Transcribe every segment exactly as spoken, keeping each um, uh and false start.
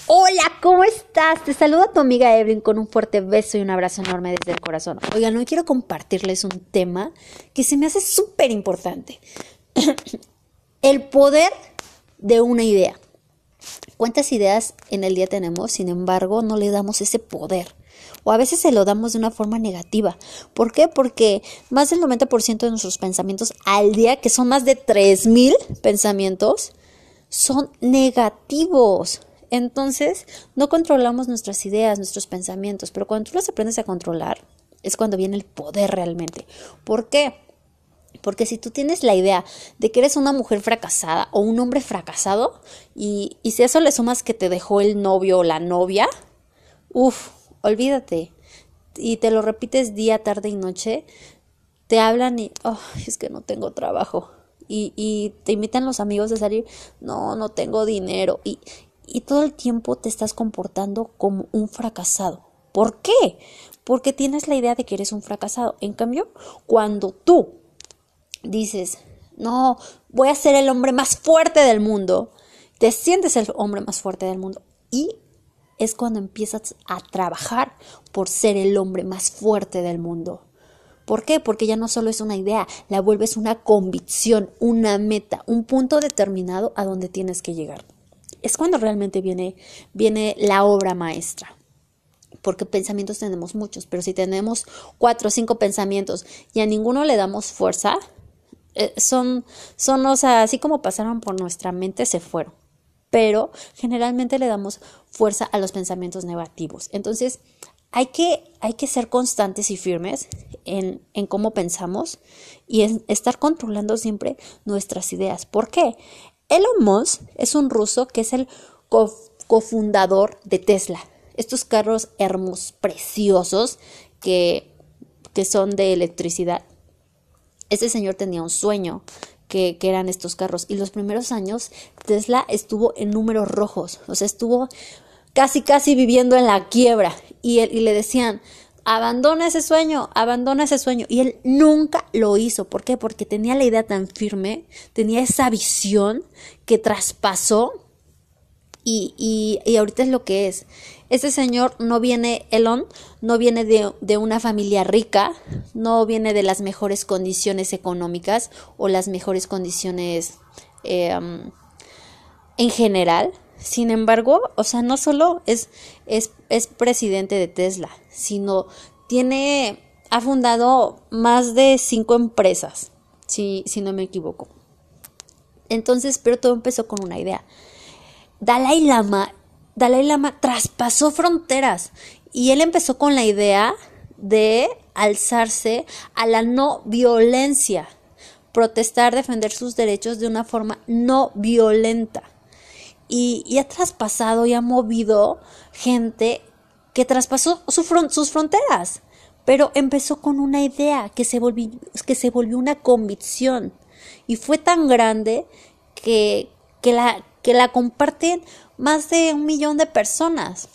Hola, ¿cómo estás? Te saluda tu amiga Evelyn con un fuerte beso y un abrazo enorme desde el corazón. Oigan, hoy quiero compartirles un tema que se me hace súper importante. El poder de una idea. ¿Cuántas ideas en el día tenemos? Sin embargo, no le damos ese poder. O a veces se lo damos de una forma negativa. ¿Por qué? Porque más del noventa por ciento de nuestros pensamientos al día, que son más de tres mil pensamientos, son negativos. Entonces, no controlamos nuestras ideas, nuestros pensamientos, pero cuando tú los aprendes a controlar, es cuando viene el poder realmente. ¿Por qué? Porque si tú tienes la idea de que eres una mujer fracasada o un hombre fracasado, y, y si a eso le sumas que te dejó el novio o la novia, uff, olvídate. Y te lo repites día, tarde y noche, te hablan y, oh, es que no tengo trabajo. Y, y te invitan los amigos a salir, no, no tengo dinero. Y, y todo el tiempo te estás comportando como un fracasado. ¿Por qué? Porque tienes la idea de que eres un fracasado. En cambio, cuando tú dices, no, voy a ser el hombre más fuerte del mundo, te sientes el hombre más fuerte del mundo y es cuando empiezas a trabajar por ser el hombre más fuerte del mundo. ¿Por qué? Porque ya no solo es una idea, la vuelves una convicción, una meta, un punto determinado a donde tienes que llegar. Es cuando realmente viene, viene la obra maestra. Porque pensamientos tenemos muchos, pero si tenemos cuatro o cinco pensamientos y a ninguno le damos fuerza, eh, son, son, o sea, así como pasaron por nuestra mente, se fueron. Pero generalmente le damos fuerza a los pensamientos negativos. Entonces, hay que, hay que ser constantes y firmes en, en cómo pensamos y en estar controlando siempre nuestras ideas. ¿Por qué? Elon Musk es un ruso que es el co- cofundador de Tesla. Estos carros hermosos, preciosos, que, que son de electricidad. Este señor tenía un sueño, que, que eran estos carros. Y los primeros años Tesla estuvo en números rojos. O sea, estuvo casi, casi viviendo en la quiebra. Y, él, y le decían, abandona ese sueño, abandona ese sueño. Y él nunca lo hizo. ¿Por qué? Porque tenía la idea tan firme, tenía esa visión que traspasó y, y, y ahorita es lo que es. Este señor no viene, Elon, no viene de, de una familia rica, no viene de las mejores condiciones económicas o las mejores condiciones eh, um, en general. Sin embargo, o sea, no solo es, es, es presidente de Tesla, sino tiene, ha fundado más de cinco empresas, si, si no me equivoco. Entonces, pero todo empezó con una idea. Dalai Lama, Dalai Lama traspasó fronteras y él empezó con la idea de alzarse a la no violencia, protestar, defender sus derechos de una forma no violenta. Y, y ha traspasado y ha movido gente que traspasó su front, sus fronteras, pero empezó con una idea que se volvió, que se volvió una convicción y fue tan grande que, que, la, que la comparten más de un millón de personas.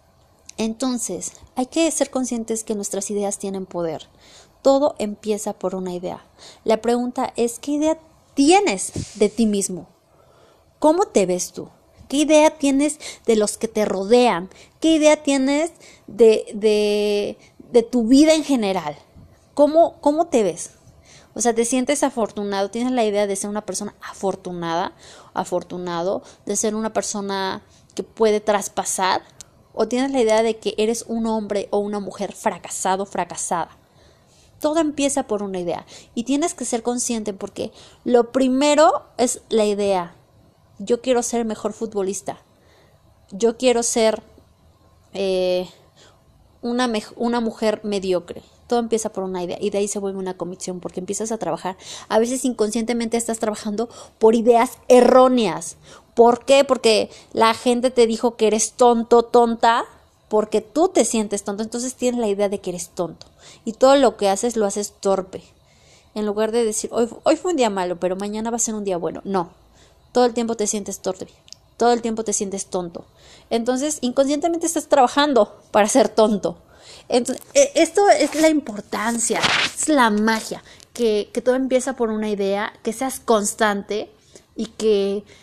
Entonces, hay que ser conscientes que nuestras ideas tienen poder. Todo empieza por una idea. La pregunta es, ¿qué idea tienes de ti mismo? ¿Cómo te ves tú? ¿Qué idea tienes de los que te rodean? ¿Qué idea tienes de, de, de tu vida en general? ¿Cómo, cómo te ves? O sea, ¿te sientes afortunado? ¿Tienes la idea de ser una persona afortunada, afortunado? ¿De ser una persona que puede traspasar? ¿O tienes la idea de que eres un hombre o una mujer fracasado, fracasada? Todo empieza por una idea. Y tienes que ser consciente porque lo primero es la idea. Yo quiero ser el mejor futbolista. Yo quiero ser eh, una, me- una mujer mediocre. Todo empieza por una idea y de ahí se vuelve una convicción porque empiezas a trabajar. A veces inconscientemente estás trabajando por ideas erróneas. ¿Por qué? Porque la gente te dijo que eres tonto, tonta, porque tú te sientes tonto. Entonces tienes la idea de que eres tonto y todo lo que haces lo haces torpe. En lugar de decir, hoy, hoy fue un día malo, pero mañana va a ser un día bueno. No. Todo el tiempo te sientes torpe, todo el tiempo te sientes tonto. Entonces, inconscientemente estás trabajando para ser tonto. Entonces, esto es la importancia, es la magia, que, que todo empieza por una idea, que seas constante y que,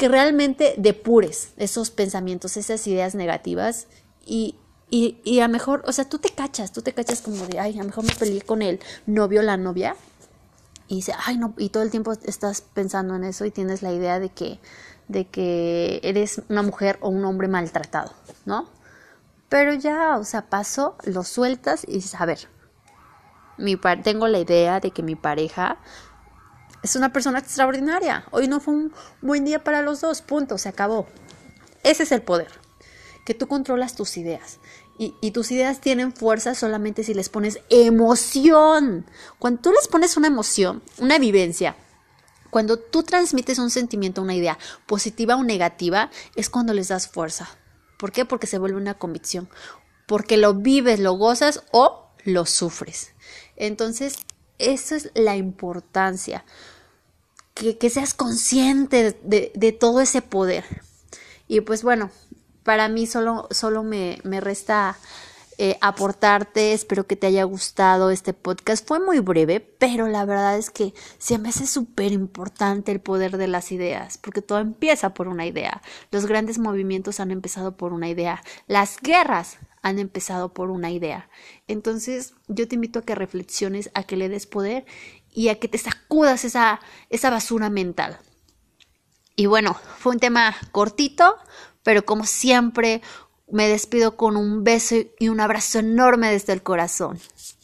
que realmente depures esos pensamientos, esas ideas negativas y, y, y a lo mejor, o sea, tú te cachas, tú te cachas como de, ay, a lo mejor me peleé con el novio o la novia y dice, ay, no, y todo el tiempo estás pensando en eso y tienes la idea de que, de que eres una mujer o un hombre maltratado, ¿no? Pero ya, o sea, pasó, lo sueltas y dices, a ver, mi par- tengo la idea de que mi pareja es una persona extraordinaria. Hoy no fue un buen día para los dos, punto, se acabó. Ese es el poder, que tú controlas tus ideas. Y, y tus ideas tienen fuerza solamente si les pones emoción. Cuando tú les pones una emoción, una vivencia, cuando tú transmites un sentimiento, una idea positiva o negativa, es cuando les das fuerza. ¿Por qué? Porque se vuelve una convicción. Porque lo vives, lo gozas o lo sufres. Entonces, esa es la importancia. Que, que seas consciente de, de todo ese poder. Y pues bueno, para mí solo, solo me, me resta eh, aportarte. Espero que te haya gustado este podcast. Fue muy breve, pero la verdad es que se me hace súper importante el poder de las ideas, porque todo empieza por una idea. Los grandes movimientos han empezado por una idea. Las guerras han empezado por una idea. Entonces, yo te invito a que reflexiones, a que le des poder y a que te sacudas esa, esa basura mental. Y bueno, fue un tema cortito, pero como siempre, me despido con un beso y un abrazo enorme desde el corazón.